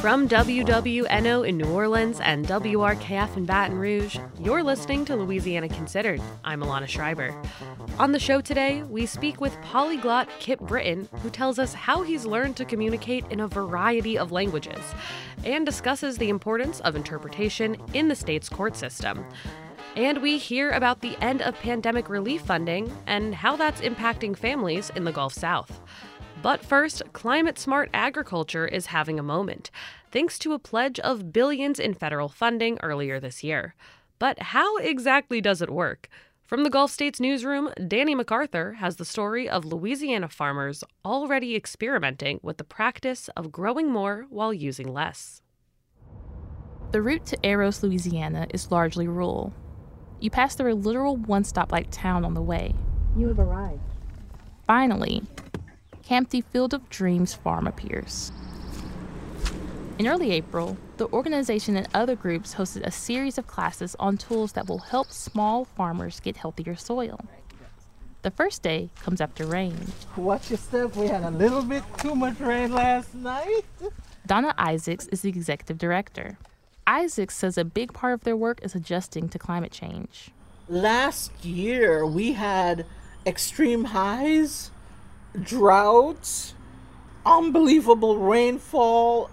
From WWNO in New Orleans and WRKF in Baton Rouge, you're listening to Louisiana Considered. I'm Alana Schreiber. On the show today, we speak with polyglot Kip Britton, who tells us how he's learned to communicate in a variety of languages, and discusses the importance of interpretation in the state's court system. And we hear about the end of pandemic relief funding and how that's impacting families in the Gulf South. But first, climate-smart agriculture is having a moment, thanks to a pledge of billions in federal funding earlier this year. But how exactly does it work? From the Gulf States newsroom, Danny MacArthur has the story of Louisiana farmers already experimenting with the practice of growing more while using less. The route to Eros, Louisiana is largely rural. You pass through a literal one-stoplight town on the way. You have arrived. Finally, Campty Field of Dreams farm appears. In early April, the organization and other groups hosted a series of classes on tools that will help small farmers get healthier soil. The first day comes after rain. Watch your step, we had a little bit too much rain last night. Donna Isaacs is the executive director. Isaacs says a big part of their work is adjusting to climate change. Last year, we had extreme highs, droughts, unbelievable rainfall.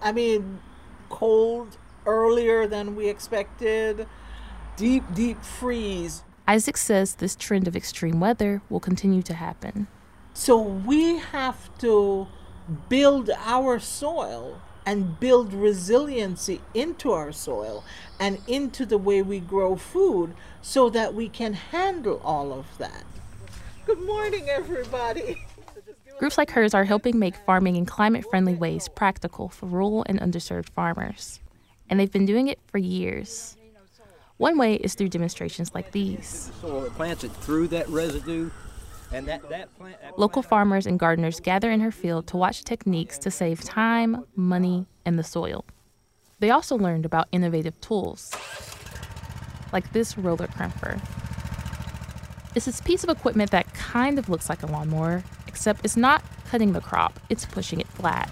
Cold earlier than we expected, deep freeze. Isaacs says this trend of extreme weather will continue to happen. So we have to build our soil and build resiliency into our soil and into the way we grow food so that we can handle all of that. Good morning, everybody. Groups like hers are helping make farming in climate-friendly ways practical for rural and underserved farmers. And they've been doing it for years. One way is through demonstrations like these. So it plants it through that residue, and that plant... Local farmers and gardeners gather in her field to watch techniques to save time, money, and the soil. They also learned about innovative tools, like this roller crimper. It's this piece of equipment that kind of looks like a lawnmower, except it's not cutting the crop, it's pushing it flat.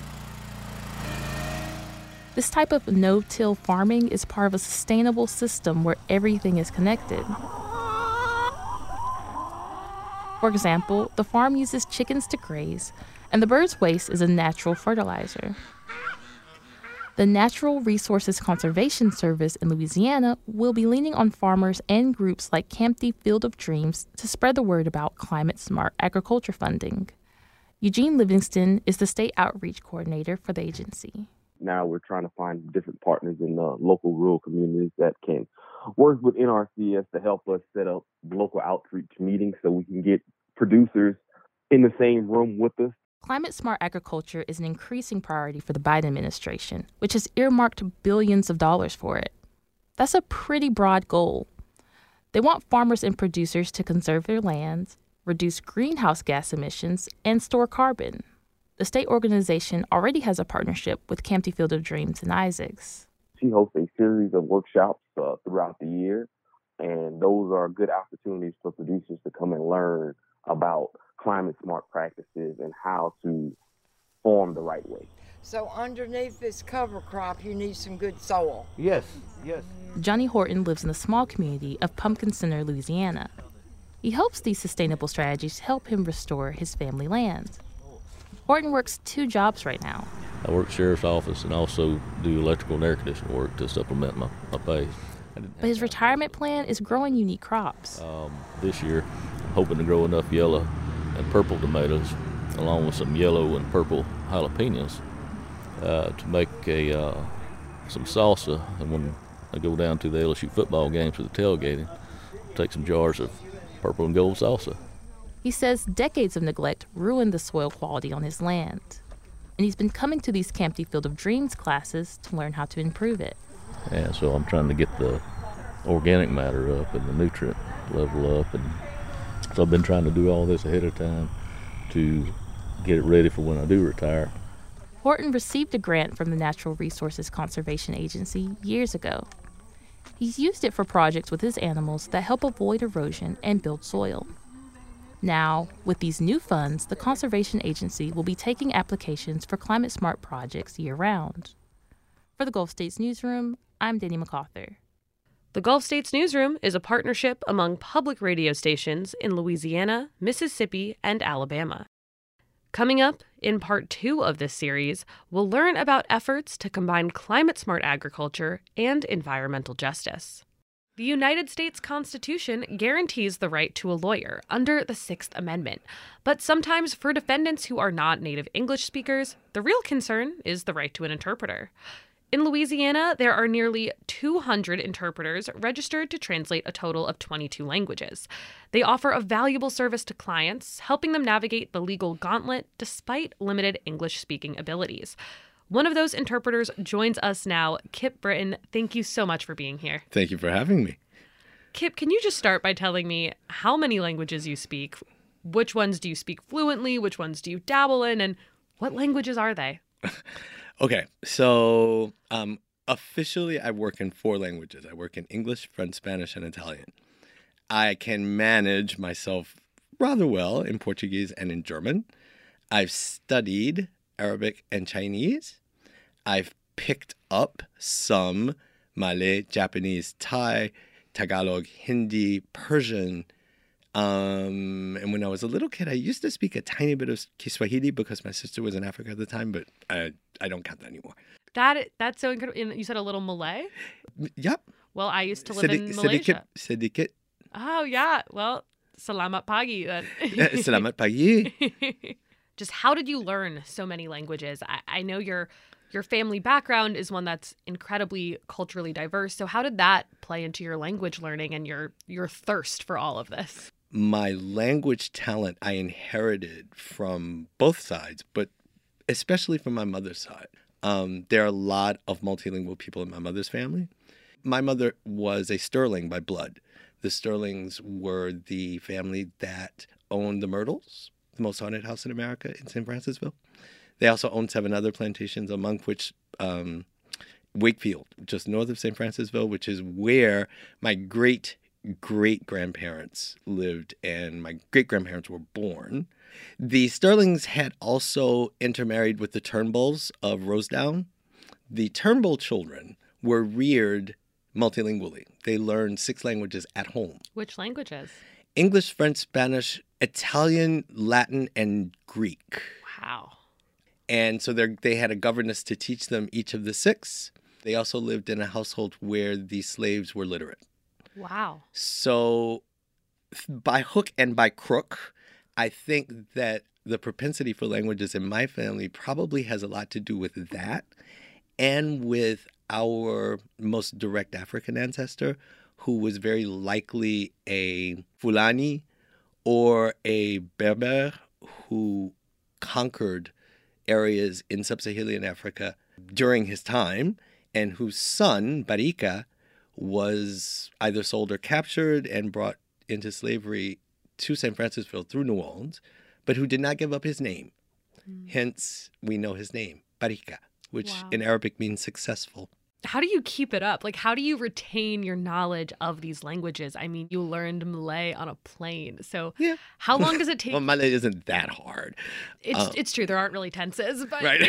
This type of no-till farming is part of a sustainable system where everything is connected. For example, the farm uses chickens to graze, and the bird's waste is a natural fertilizer. The Natural Resources Conservation Service in Louisiana will be leaning on farmers and groups like Campty Field of Dreams to spread the word about climate-smart agriculture funding. Eugene Livingston is the state outreach coordinator for the agency. Now we're trying to find different partners in the local rural communities that can work with NRCS to help us set up local outreach meetings so we can get producers in the same room with us. Climate-smart agriculture is an increasing priority for the Biden administration, which has earmarked billions of dollars for it. That's a pretty broad goal. They want farmers and producers to conserve their land, reduce greenhouse gas emissions, and store carbon. The state organization already has a partnership with Campty Field of Dreams and Isaacs. She hosts a series of workshops throughout the year, and those are good opportunities for producers to come and learn about climate-smart practices and how to farm the right way. So underneath this cover crop, you need some good soil. Yes. Johnny Horton lives in the small community of Pumpkin Center, Louisiana. He hopes these sustainable strategies help him restore his family land. Horton works 2 jobs right now. I work sheriff's office and also do electrical and air conditioning work to supplement my pay. But his retirement plan is growing unique crops. This year, I'm hoping to grow enough yellow and purple tomatoes, along with some yellow and purple jalapenos, to make some salsa. And when I go down to the LSU football games for the tailgating, take some jars of purple and gold salsa. He says decades of neglect ruined the soil quality on his land. And he's been coming to these Campty Field of Dreams classes to learn how to improve it. And so I'm trying to get the organic matter up and the nutrient level up. And so I've been trying to do all this ahead of time to get it ready for when I do retire. Horton received a grant from the Natural Resources Conservation Agency years ago. He's used it for projects with his animals that help avoid erosion and build soil. Now, with these new funds, the Conservation Agency will be taking applications for climate-smart projects year-round. For the Gulf States Newsroom, I'm Danny MacArthur. The Gulf States Newsroom is a partnership among public radio stations in Louisiana, Mississippi, and Alabama. Coming up in part 2 of this series, we'll learn about efforts to combine climate-smart agriculture and environmental justice. The United States Constitution guarantees the right to a lawyer under the Sixth Amendment. But sometimes for defendants who are not native English speakers, the real concern is the right to an interpreter. In Louisiana, there are nearly 200 interpreters registered to translate a total of 22 languages. They offer a valuable service to clients, helping them navigate the legal gauntlet despite limited English-speaking abilities. One of those interpreters joins us now. Kip Britton, thank you so much for being here. Thank you for having me. Kip, can you just start by telling me how many languages you speak? Which ones do you speak fluently? Which ones do you dabble in? And what languages are they? Okay, so officially I work in 4 languages. I work in English, French, Spanish, and Italian. I can manage myself rather well in Portuguese and in German. I've studied Arabic and Chinese. I've picked up some Malay, Japanese, Thai, Tagalog, Hindi, Persian. And when I was a little kid, I used to speak a tiny bit of Kiswahili because my sister was in Africa at the time, but I don't count that anymore. That's so incredible. You said a little Malay? Yep. Well, I used to live in Malaysia. Sedikit. Oh, yeah. Well, selamat pagi then. Selamat pagi. Just how did you learn so many languages? I know your family background is one that's incredibly culturally diverse. So how did that play into your language learning and your thirst for all of this? My language talent I inherited from both sides, but especially from my mother's side. There are a lot of multilingual people in my mother's family. My mother was a Sterling by blood. The Sterlings were the family that owned the Myrtles, the most haunted house in America in St. Francisville. They also owned 7 other plantations, among which Wakefield, just north of St. Francisville, which is where my great-great-grandparents lived and my great-grandparents were born. The Sterlings had also intermarried with the Turnbulls of Rosedown. The Turnbull children were reared multilingually. They learned 6 languages at home. Which languages? English, French, Spanish, Italian, Latin, and Greek. Wow. And so they had a governess to teach them each of the 6. They also lived in a household where the slaves were literate. Wow. So by hook and by crook, I think that the propensity for languages in my family probably has a lot to do with that and with our most direct African ancestor, who was very likely a Fulani or a Berber who conquered areas in sub-Saharan Africa during his time, and whose son, Barika, was either sold or captured and brought into slavery to St. Francisville through New Orleans, but who did not give up his name. Hence, we know his name, Barika, which in Arabic means successful. How do you keep it up? Like, how do you retain your knowledge of these languages? I mean, you learned Malay on a plane. So how long does it take? Well, Malay isn't that hard. It's true. There aren't really tenses. But, right.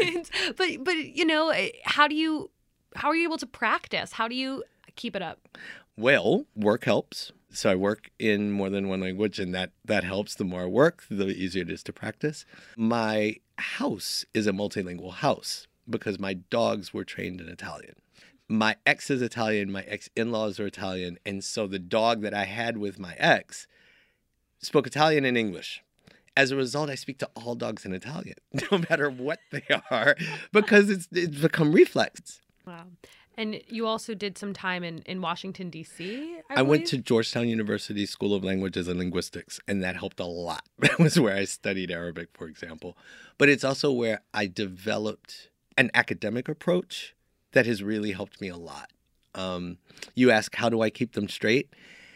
but you know, how are you able to practice? How do you keep it up? Well, work helps. So I work in more than one language, and that helps. The more I work, the easier it is to practice. My house is a multilingual house because my dogs were trained in Italian. My ex is Italian, my ex-in-laws are Italian, and so the dog that I had with my ex spoke Italian and English. As a result, I speak to all dogs in Italian, no matter what they are, because it's become reflex. Wow. And you also did some time in Washington, D.C., I went to Georgetown University School of Languages and Linguistics, and that helped a lot. That was where I studied Arabic, for example. But it's also where I developed an academic approach that has really helped me a lot. You ask, how do I keep them straight?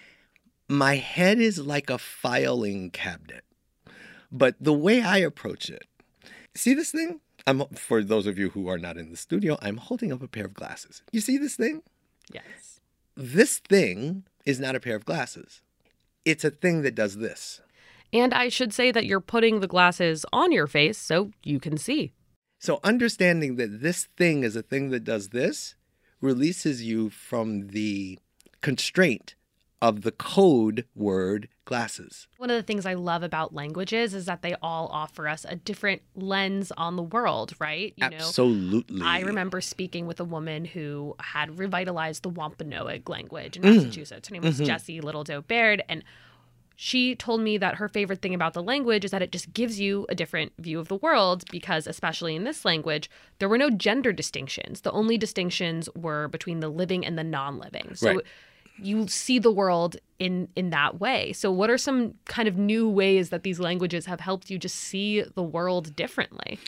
My head is like a filing cabinet. But the way I approach it, see this thing? For those of you who are not in the studio, I'm holding up a pair of glasses. You see this thing? Yes. This thing is not a pair of glasses. It's a thing that does this. And I should say that you're putting the glasses on your face so you can see. So understanding that this thing is a thing that does this releases you from the constraint of the code word glasses. One of the things I love about languages is that they all offer us a different lens on the world, right? Absolutely. I remember speaking with a woman who had revitalized the Wampanoag language in Massachusetts. Her name was Jessie Little Doe Baird, and she told me that her favorite thing about the language is that it just gives you a different view of the world because, especially in this language, there were no gender distinctions. The only distinctions were between the living and the non-living. So Right. you see the world in that way. So what are some kind of new ways that these languages have helped you just see the world differently?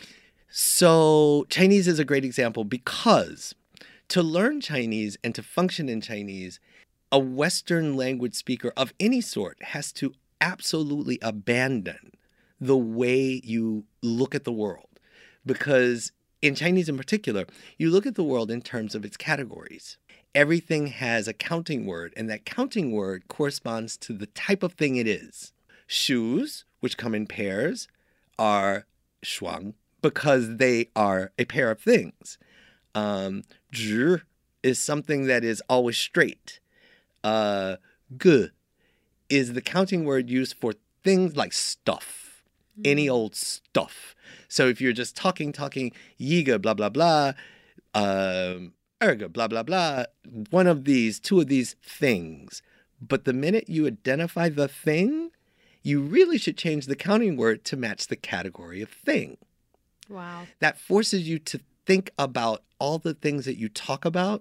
So Chinese is a great example because to learn Chinese and to function in Chinese, a Western language speaker of any sort has to absolutely abandon the way you look at the world. Because in Chinese in particular, you look at the world in terms of its categories. Everything has a counting word, and that counting word corresponds to the type of thing it is. Shoes, which come in pairs, are shuang because they are a pair of things. Zhi is something that is always straight. Ge is the counting word used for things like stuff, any old stuff. So if you're just talking, yiga, blah, blah, blah, erga, blah, blah, blah, one of these, two of these things. But the minute you identify the thing, you really should change the counting word to match the category of thing. Wow. That forces you to think about all the things that you talk about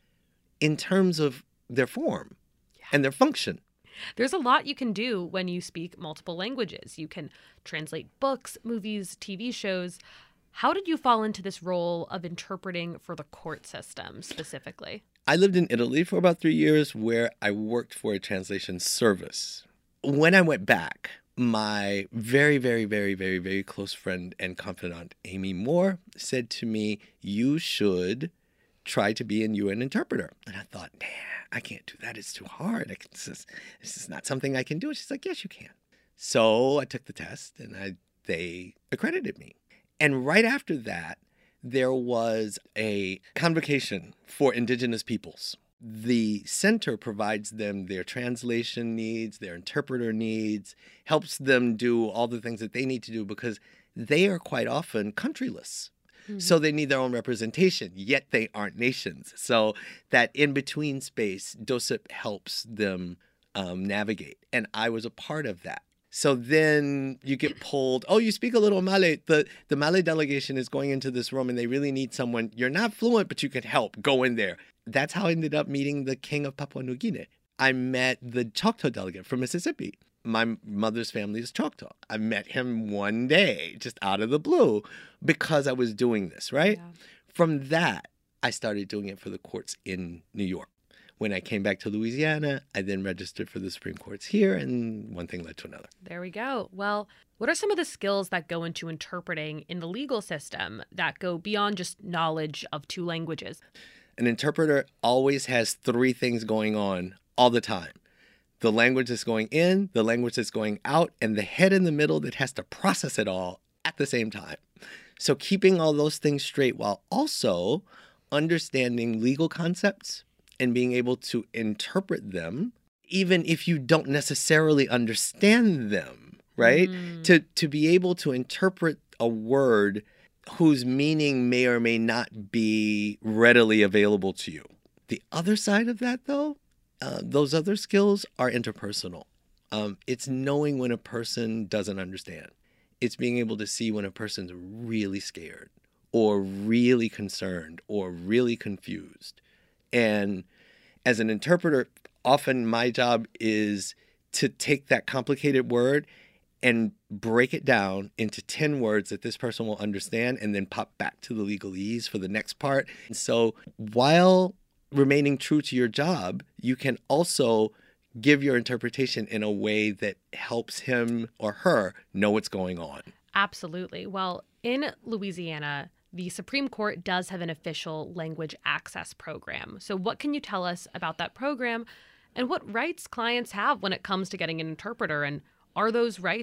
in terms of their form and their function. There's a lot you can do when you speak multiple languages. You can translate books, movies, TV shows. How did you fall into this role of interpreting for the court system specifically? I lived in Italy for about 3 years where I worked for a translation service. When I went back, my very, very, very, very, very close friend and confidant, Amy Moore, said to me, "You should try to be a UN interpreter." And I thought, nah, I can't do that. It's too hard. This is not something I can do. And she's like, yes, you can. So I took the test and they accredited me. And right after that, there was a convocation for indigenous peoples. The center provides them their translation needs, their interpreter needs, helps them do all the things that they need to do because they are quite often countryless. So they need their own representation, yet they aren't nations. So that in-between space, DOSIP helps them navigate. And I was a part of that. So then you get pulled, oh, you speak a little Malay. The Malay delegation is going into this room and they really need someone. You're not fluent, but you can help. Go in there. That's how I ended up meeting the king of Papua New Guinea. I met the Choctaw delegate from Mississippi. My mother's family is Choctaw. I met him one day, just out of the blue, because I was doing this, right? Yeah. From that, I started doing it for the courts in New York. When I came back to Louisiana, I then registered for the Supreme Courts here, and one thing led to another. There we go. Well, what are some of the skills that go into interpreting in the legal system that go beyond just knowledge of two languages? An interpreter always has three things going on all the time. The language that's going in, the language that's going out, and the head in the middle that has to process it all at the same time. So keeping all those things straight while also understanding legal concepts and being able to interpret them, even if you don't necessarily understand them, right? To be able to interpret a word whose meaning may or may not be readily available to you. The other side of that, though, those other skills are interpersonal. It's knowing when a person doesn't understand. It's being able to see when a person's really scared or really concerned or really confused. And as an interpreter, often my job is to take that complicated word and break it down into 10 words that this person will understand and then pop back to the legalese for the next part. And so while remaining true to your job, you can also give your interpretation in a way that helps him or her know what's going on. Absolutely. Well, in Louisiana, the Supreme Court does have an official language access program. So what can you tell us about that program and what rights clients have when it comes to getting an interpreter? And are those rights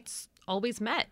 always met?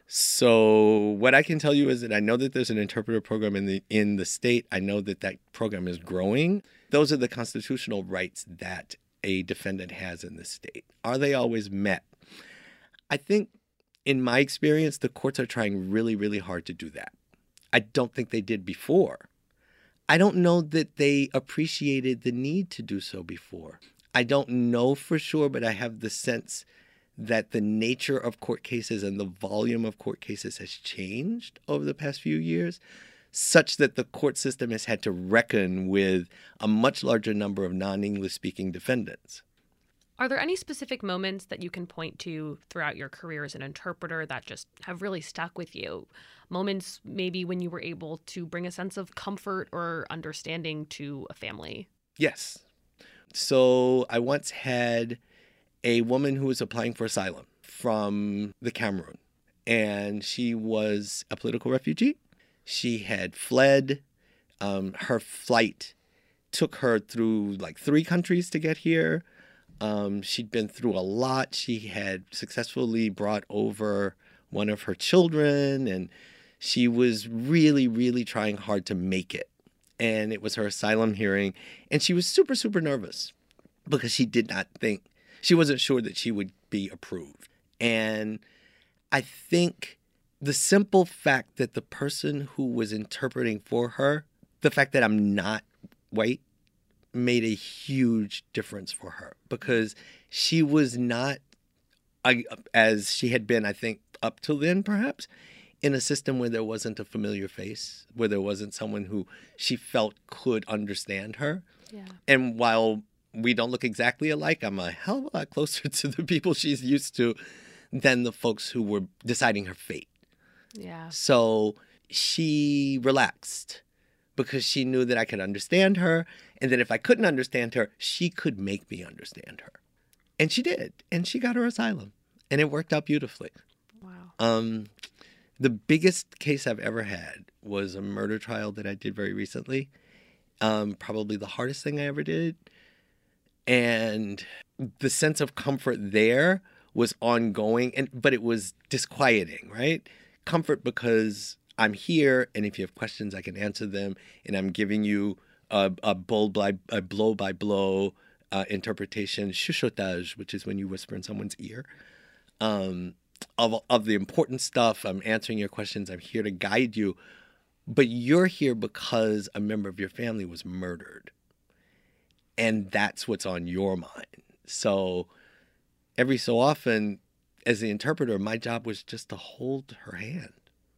So what I can tell you is that I know that there's an interpreter program in the state. I know that that program is growing. Those are the constitutional rights that a defendant has in the state. Are they always met? I think in my experience, the courts are trying really, really hard to do that. I don't think they did before. I don't know that they appreciated the need to do so before. I don't know for sure, but I have the sense that the nature of court cases and the volume of court cases has changed over the past few years, such that the court system has had to reckon with a much larger number of non-English speaking defendants. Are there any specific moments that you can point to throughout your career as an interpreter that just have really stuck with you? Moments maybe when you were able to bring a sense of comfort or understanding to a family? Yes. So I once had a woman who was applying for asylum from the Cameroon, and she was a political refugee. She had fled. Her flight took her through like 3 countries to get here. She'd been through a lot. She had successfully brought over one of her children, and she was really, really trying hard to make it. And it was her asylum hearing, and she was super, super nervous because she wasn't sure that she would be approved. And I think the simple fact that the person who was interpreting for her, the fact that I'm not white, made a huge difference for her, because she was not, as she had been, I think, up till then, perhaps, in a system where there wasn't a familiar face, where there wasn't someone who she felt could understand her. Yeah. And while we don't look exactly alike, I'm a hell of a lot closer to the people she's used to than the folks who were deciding her fate. Yeah. So she relaxed because she knew that I could understand her, and that if I couldn't understand her, she could make me understand her. And she did. And she got her asylum. And it worked out beautifully. Wow. The biggest case I've ever had was a murder trial that I did very recently. Probably the hardest thing I ever did. And the sense of comfort there was ongoing, but it was disquieting, right? Comfort because I'm here, and if you have questions, I can answer them, and I'm giving you a blow-by-blow interpretation, chuchotage, which is when you whisper in someone's ear, of the important stuff. I'm answering your questions. I'm here to guide you. But you're here because a member of your family was murdered. And that's what's on your mind. So every so often, as the interpreter, my job was just to hold her hand.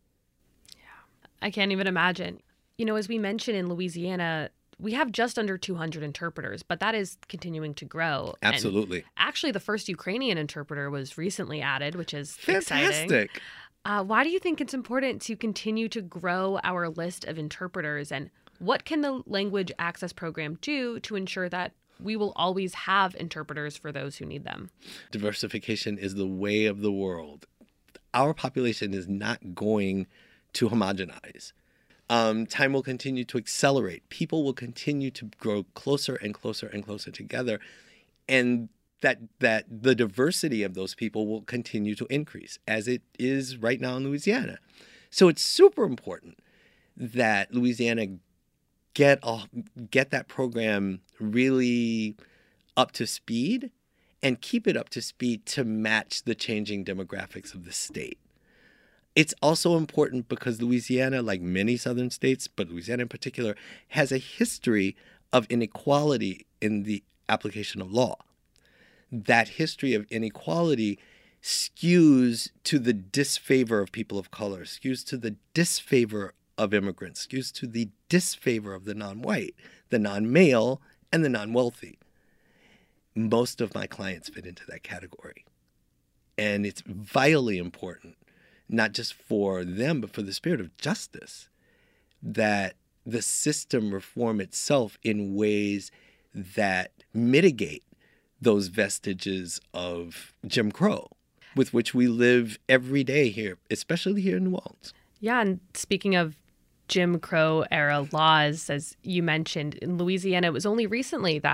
I can't even imagine. You know, as we mentioned in Louisiana, we have just under 200 interpreters, but that is continuing to grow. Absolutely. And actually, the first Ukrainian interpreter was recently added, which is fantastic. Exciting. Why do you think it's important to continue to grow our list of interpreters? And what can the Language Access Program do to ensure that we will always have interpreters for those who need them? Diversification is the way of the world. Our population is not going to homogenize. Time will continue to accelerate. People will continue to grow closer and closer and closer together. And that the diversity of those people will continue to increase, as it is right now in Louisiana. So it's super important that Louisiana get that program really up to speed and keep it up to speed to match the changing demographics of the state. It's also important because Louisiana, like many southern states, but Louisiana in particular, has a history of inequality in the application of law. That history of inequality skews to the disfavor of people of color, skews to the disfavor of immigrants, skews to the disfavor of the non-white, the non-male, and the non-wealthy. Most of my clients fit into that category. And it's vitally important, not just for them, but for the spirit of justice, that the system reform itself in ways that mitigate those vestiges of Jim Crow with which we live every day here, especially here in New Orleans. Yeah, and speaking of Jim Crow era laws, as you mentioned, in Louisiana, it was only recently that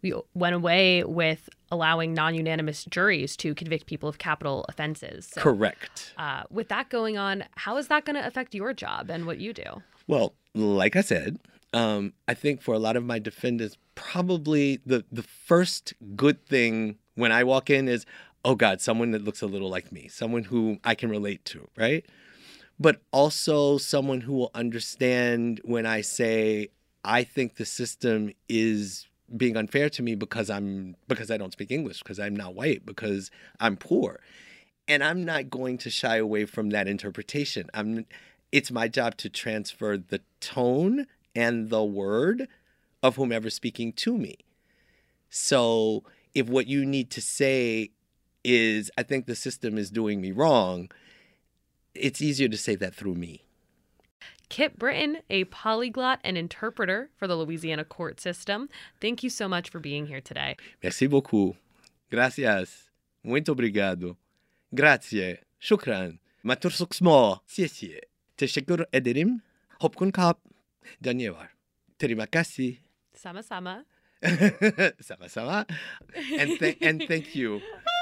we went away with allowing non-unanimous juries to convict people of capital offenses. So, Correct. with that going on, how is that going to affect your job and what you do? Well, like I said, I think for a lot of my defendants, probably the first good thing when I walk in is, oh God, someone that looks a little like me, someone who I can relate to, right? But also someone who will understand when I say, I think the system is being unfair to me because I don't speak English, because I'm not white, because I'm poor. And I'm not going to shy away from that interpretation. It's my job to transfer the tone and the word of whomever's speaking to me. So if what you need to say is, I think the system is doing me wrong, it's easier to say that through me. Kip Britton, a polyglot and interpreter for the Louisiana court system, thank you so much for being here today. Merci beaucoup. Gracias. Muito obrigado. Grazie. Shukran. Matur suksmo. Siye. Teşekkür ederim. Hopkun kap. Danyewar. Terima kasih. Sama-sama. Sama-sama. And thank you.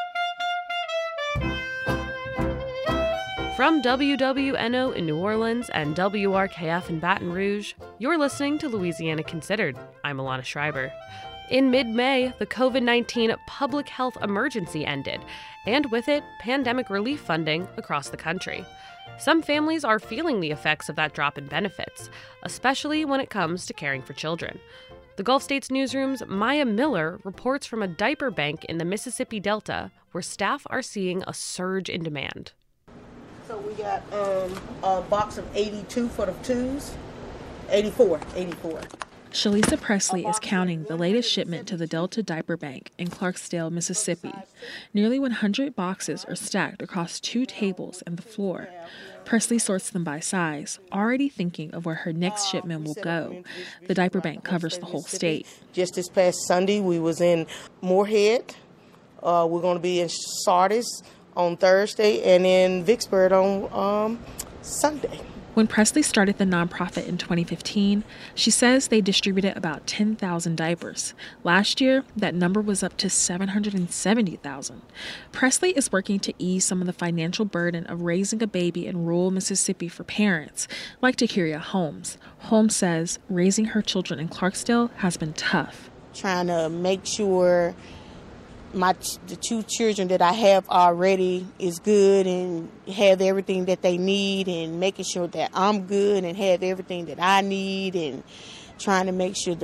From WWNO in New Orleans and WRKF in Baton Rouge, you're listening to Louisiana Considered. I'm Alana Schreiber. In mid-May, the COVID-19 public health emergency ended, and with it, pandemic relief funding across the country. Some families are feeling the effects of that drop in benefits, especially when it comes to caring for children. The Gulf States Newsroom's Maya Miller reports from a diaper bank in the Mississippi Delta, where staff are seeing a surge in demand. So we got a box of 82 for the twos, 84. Shalisa Presley is counting the latest shipment to the Delta Diaper Bank in Clarksdale, Mississippi. Nearly 100 boxes are stacked across 2 tables and the floor. Presley sorts them by size, already thinking of where her next shipment will go. The diaper bank covers the whole state. Just this past Sunday, we was in Moorhead. We're going to be in Sardis on Thursday and in Vicksburg on Sunday. When Presley started the nonprofit in 2015, she says they distributed about 10,000 diapers. Last year, that number was up to 770,000. Presley is working to ease some of the financial burden of raising a baby in rural Mississippi for parents, like Takiria Holmes. Holmes says raising her children in Clarksdale has been tough. Trying to make sure the 2 children that I have already is good and have everything that they need, and making sure that I'm good and have everything that I need, and trying to make sure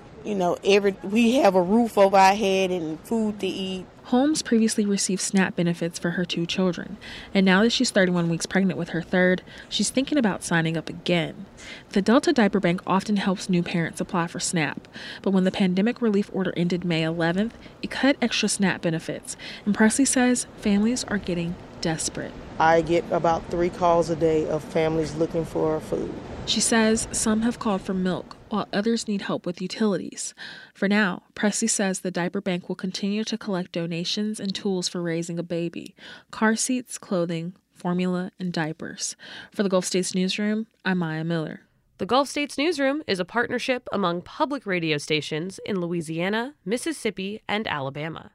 we have a roof over our head and food to eat. Holmes previously received SNAP benefits for her 2 children, and now that she's 31 weeks pregnant with her third, she's thinking about signing up again. The Delta Diaper Bank often helps new parents apply for SNAP, but when the pandemic relief order ended May 11th, it cut extra SNAP benefits, and Presley says families are getting desperate. I get about 3 calls a day of families looking for food. She says some have called for milk, while others need help with utilities. For now, Presley says the diaper bank will continue to collect donations and tools for raising a baby: car seats, clothing, formula, and diapers. For the Gulf States Newsroom, I'm Maya Miller. The Gulf States Newsroom is a partnership among public radio stations in Louisiana, Mississippi, and Alabama.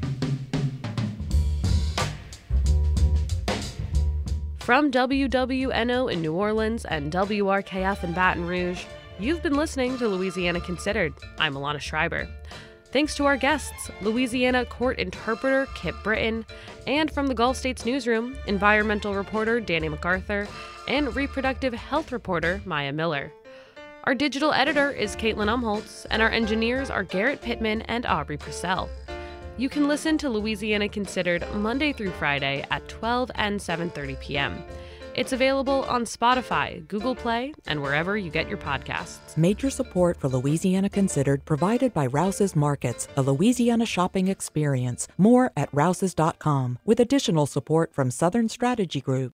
From WWNO in New Orleans and WRKF in Baton Rouge, you've been listening to Louisiana Considered. I'm Alana Schreiber. Thanks to our guests, Louisiana court interpreter Kip Britton, and from the Gulf States Newsroom, environmental reporter Danny MacArthur, and reproductive health reporter Maya Miller. Our digital editor is Caitlin Umholtz, and our engineers are Garrett Pittman and Aubrey Purcell. You can listen to Louisiana Considered Monday through Friday at 12 and 7:30 p.m. It's available on Spotify, Google Play, and wherever you get your podcasts. Major support for Louisiana Considered provided by Rouse's Markets, a Louisiana shopping experience. More at rouses.com, with additional support from Southern Strategy Group.